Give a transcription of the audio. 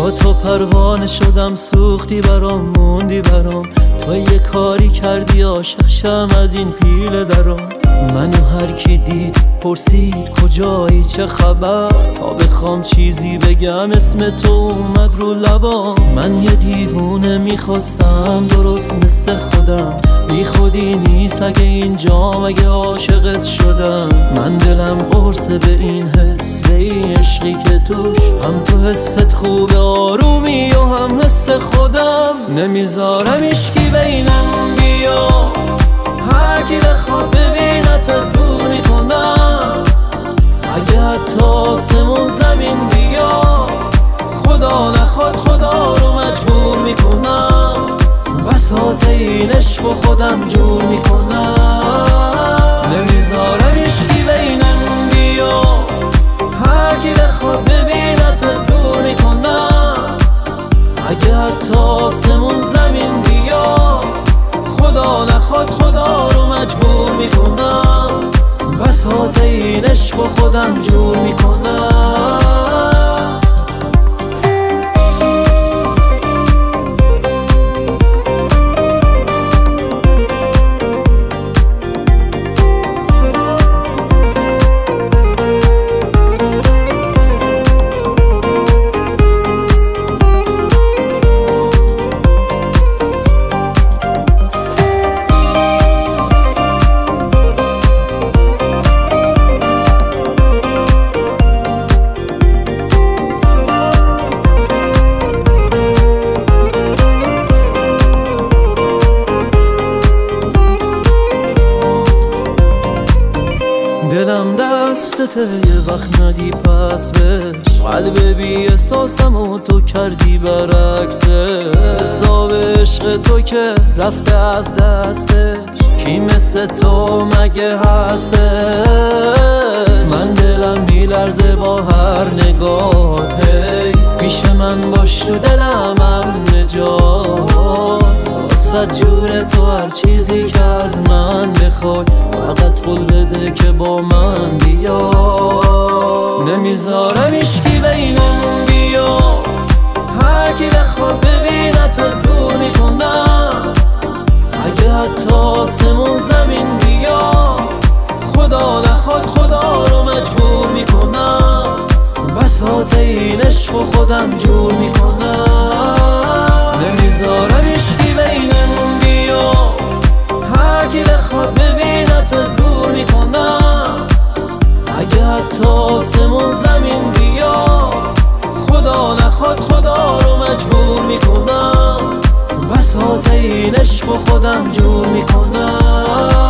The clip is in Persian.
با تو پروانه شدم، سوختی برام، موندی برام، تا یه کاری کردی عاشق شم از این پیله درام. منو هر کی دید پرسید کجایی چه خبر، تا بخوام چیزی بگم اسم تو اومد رو لبام. من یه دیوونه میخواستم درست مثل خودم، بی خودی نیست اگه اینجام اگه عاشقت شدم. من دلم قرصه به این حس، به این عشقی که توش هم تو حست خوبه آرومی و هم حس خودم. نمیذارم عشقی بینم بیا، هر کی بخواد ببینت دور میکنم. اگه حتی آسمون زمین بیا، خدا نخواد خدا رو مجبور میکنم. بساط این عشق و خودم جور میکنم. نمیذارم عشقی بینم بیا، هر کی بخواد ببینت دور میکنم. اگه حتی آسمون زمین بیا، خدا نخواد خدا رو مجبور میکنم. بساط این عشق و خودم جور میکنم. دلم دستته یه وقت ندی پس بش، قلب بی احساسم و تو کردی برعکسه. حساب عشق تو که رفته از دستش، کی مثل تو مگه هسته؟ من دلم میلرزه با هر نگاه، هی پیش من باش تو دلم هم نجات. واسه جور تو هر چیزی که از من بخوای، فقط پول بده که با من بیا. نمیذارم عشقی بینمون بیا، هر کی بخواد ببینت دور میکنم. اگه حتی آسمون زمین بیا، خدا نخواد خدا رو مجبور میکنم. بساط این عشق و خودم جور میکنم. نمیذارم عشقی بینمون بیا، هر کی بخواد ببینت دور میکنم. اگه حتی آسمون زمین بیا، خدا نخواد خدا رو مجبور میکنم. بساط این عشق و خودم جور میکنم.